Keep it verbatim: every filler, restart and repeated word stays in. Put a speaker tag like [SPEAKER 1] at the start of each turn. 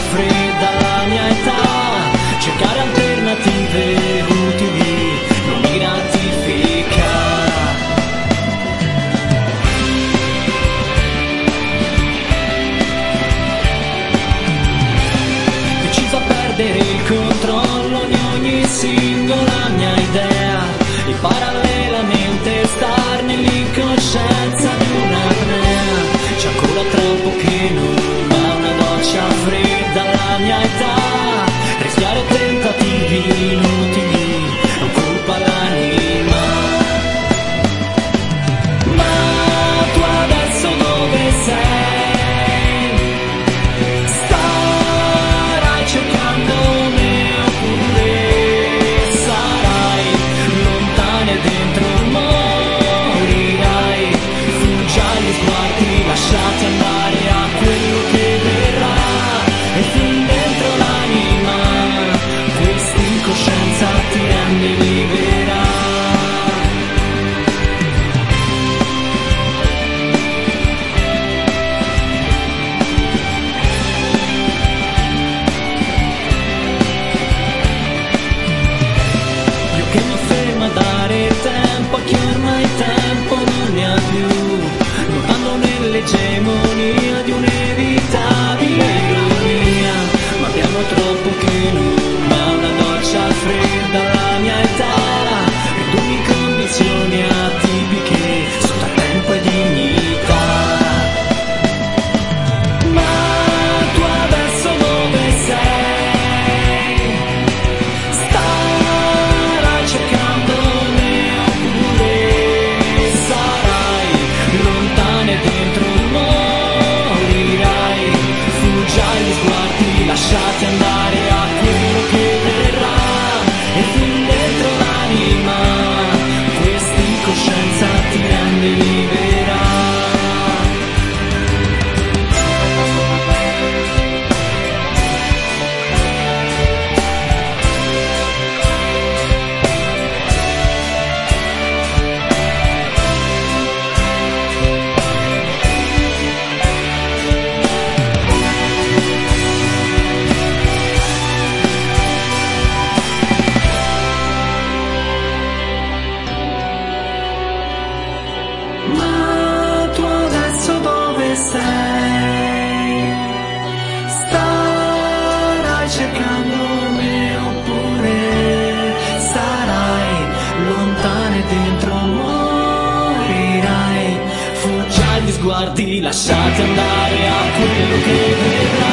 [SPEAKER 1] fredda la mia età, cercare alternative utili non mi gratifica. Deciso a perdere il controllo di ogni singola mia idea e parallelamente star nell'incoscienza di un'apnea. C'è ancora troppo che non va una doccia fredda alla mia età, rischiare tentativi inutili non colpa l'anima. Ma tu adesso dove sei? Starai cercando me oppure sarai lontana e dentro morirai? Fuggi agli sguardi lasciati andare a quello che verrà e fin dentro l'anima questa incoscienza ti rende libera. Io che mi fermo a dare tempo a chi ormai tempo non ne ha più, nuotando nell'egemonia di un'inevitabile ironia. Ma abbiamo troppo che non va una doccia fredda alla mia età, ridurmi condizioni atipiche sotto tempo e dignità. Ma tu adesso dove sei? Starai cercando me oppure sarai lontana e dentro morirai? Fuggi agli sguardi lasciati andare a quello che verrà e fin dentro l'anima questa incoscienza ti rende libera. Ma tu adesso dove sei? Starai cercando me oppure sarai lontana e dentro morirai? Fuggi agli sguardi lasciati andare a quello che verrà